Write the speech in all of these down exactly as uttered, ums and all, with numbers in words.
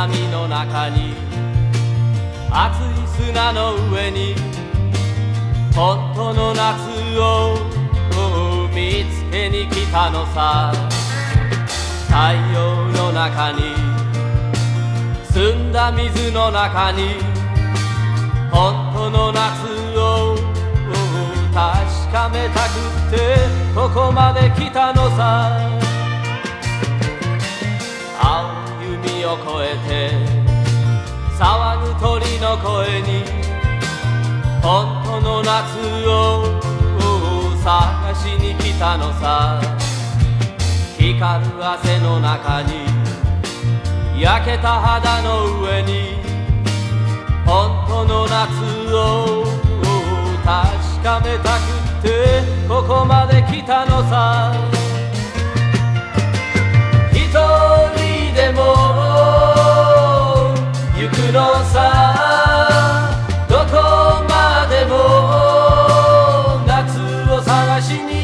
波の中に熱い砂の上に本当の夏を見つけに来たのさ。太陽の中に澄んだ水の中に本当の夏を確かめたくってここまで来たのさ。青い海を越えて騒ぐ鳥の声に本当の夏を探しに来たのさ。光る汗の中に焼けた肌の上に本当の夏を確かめたくってここまで来たのさ。一人でも行くのさ。どこまでも夏を探しに。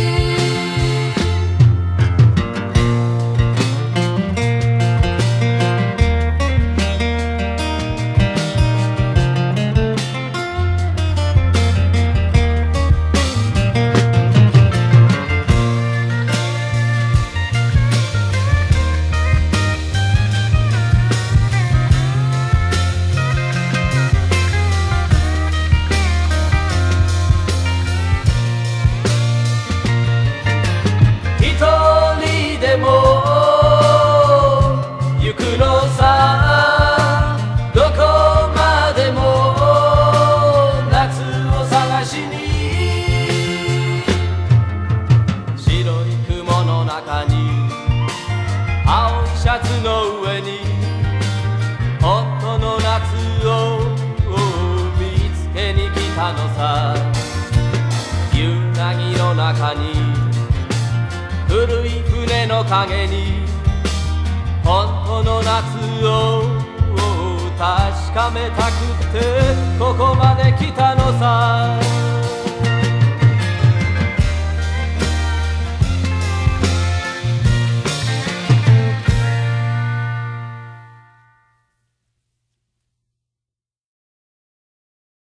青いシャツの上に本当の夏を見つけに来たのさ。夕凪の中に古い船の影に本当の夏を確かめたくってここまで来たのさ。